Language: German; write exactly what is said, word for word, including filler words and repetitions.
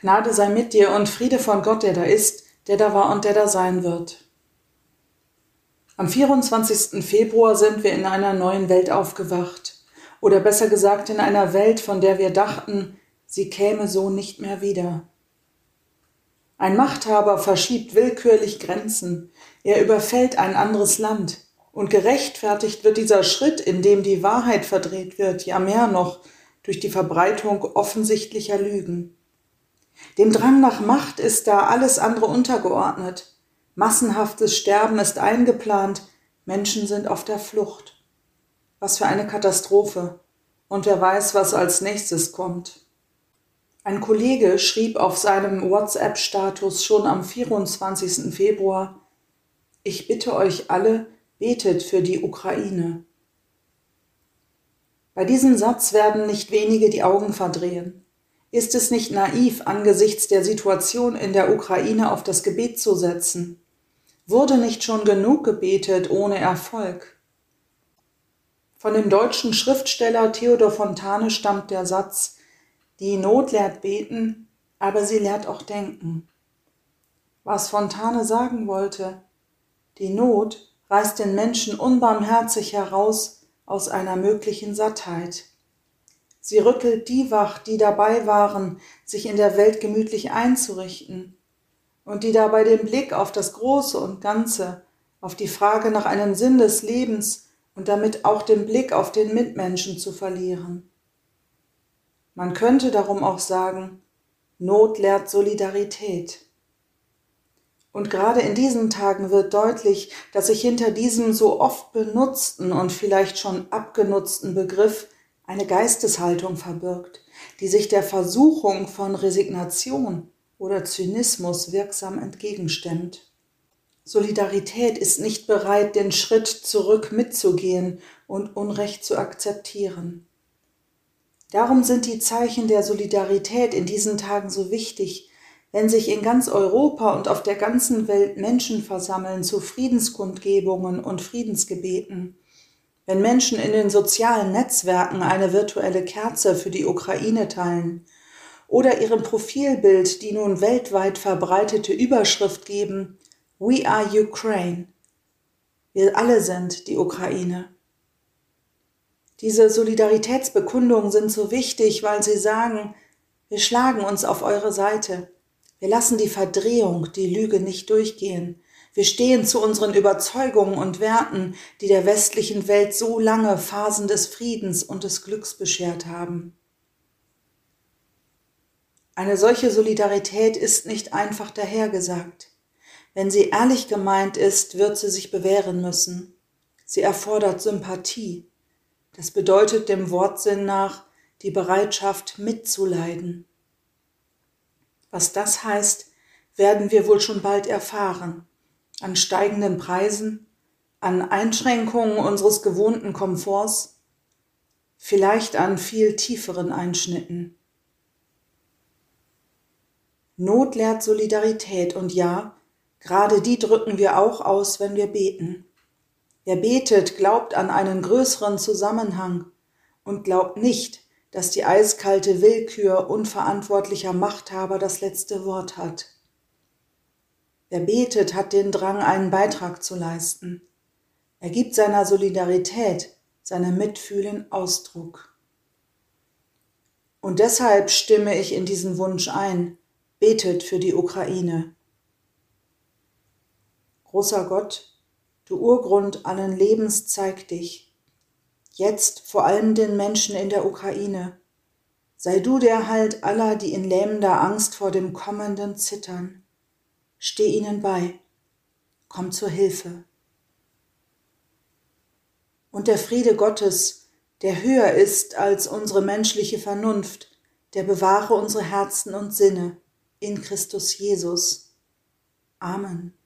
Gnade sei mit dir und Friede von Gott, der da ist, der da war und der da sein wird. Am vierundzwanzigsten Februar sind wir in einer neuen Welt aufgewacht. Oder besser gesagt in einer Welt, von der wir dachten, sie käme so nicht mehr wieder. Ein Machthaber verschiebt willkürlich Grenzen. Er überfällt ein anderes Land. Und gerechtfertigt wird dieser Schritt, in dem die Wahrheit verdreht wird, ja mehr noch, durch die Verbreitung offensichtlicher Lügen. Dem Drang nach Macht ist da alles andere untergeordnet. Massenhaftes Sterben ist eingeplant, Menschen sind auf der Flucht. Was für eine Katastrophe. Und wer weiß, was als nächstes kommt. Ein Kollege schrieb auf seinem WhatsApp-Status schon am vierundzwanzigsten Februar: Ich bitte euch alle, betet für die Ukraine. Bei diesem Satz werden nicht wenige die Augen verdrehen. Ist es nicht naiv, angesichts der Situation in der Ukraine auf das Gebet zu setzen? Wurde nicht schon genug gebetet ohne Erfolg? Von dem deutschen Schriftsteller Theodor Fontane stammt der Satz: Die Not lehrt beten, aber sie lehrt auch denken. Was Fontane sagen wollte: Die Not reißt den Menschen unbarmherzig heraus aus einer möglichen Sattheit. Sie rüttelt die wach, die dabei waren, sich in der Welt gemütlich einzurichten und die dabei den Blick auf das Große und Ganze, auf die Frage nach einem Sinn des Lebens und damit auch den Blick auf den Mitmenschen zu verlieren. Man könnte darum auch sagen, Not lehrt Solidarität. Und gerade in diesen Tagen wird deutlich, dass sich hinter diesem so oft benutzten und vielleicht schon abgenutzten Begriff eine Geisteshaltung verbirgt, die sich der Versuchung von Resignation oder Zynismus wirksam entgegenstemmt. Solidarität ist nicht bereit, den Schritt zurück mitzugehen und Unrecht zu akzeptieren. Darum sind die Zeichen der Solidarität in diesen Tagen so wichtig, wenn sich in ganz Europa und auf der ganzen Welt Menschen versammeln zu Friedenskundgebungen und Friedensgebeten. Wenn Menschen in den sozialen Netzwerken eine virtuelle Kerze für die Ukraine teilen oder ihrem Profilbild die nun weltweit verbreitete Überschrift geben: We are Ukraine. Wir alle sind die Ukraine. Diese Solidaritätsbekundungen sind so wichtig, weil sie sagen, wir schlagen uns auf eure Seite. Wir lassen die Verdrehung, die Lüge nicht durchgehen. Wir stehen zu unseren Überzeugungen und Werten, die der westlichen Welt so lange Phasen des Friedens und des Glücks beschert haben. Eine solche Solidarität ist nicht einfach dahergesagt. Wenn sie ehrlich gemeint ist, wird sie sich bewähren müssen. Sie erfordert Sympathie. Das bedeutet dem Wortsinn nach die Bereitschaft mitzuleiden. Was das heißt, werden wir wohl schon bald erfahren. An steigenden Preisen, an Einschränkungen unseres gewohnten Komforts, vielleicht an viel tieferen Einschnitten. Not lehrt Solidarität und ja, gerade die drücken wir auch aus, wenn wir beten. Wer betet, glaubt an einen größeren Zusammenhang und glaubt nicht, dass die eiskalte Willkür unverantwortlicher Machthaber das letzte Wort hat. Wer betet, hat den Drang, einen Beitrag zu leisten. Er gibt seiner Solidarität, seinem Mitfühlen Ausdruck. Und deshalb stimme ich in diesen Wunsch ein: Betet für die Ukraine. Großer Gott, du Urgrund allen Lebens, zeig dich. Jetzt vor allem den Menschen in der Ukraine. Sei du der Halt aller, die in lähmender Angst vor dem Kommenden zittern. Steh ihnen bei. Komm zur Hilfe. Und der Friede Gottes, der höher ist als unsere menschliche Vernunft, der bewahre unsere Herzen und Sinne in Christus Jesus. Amen.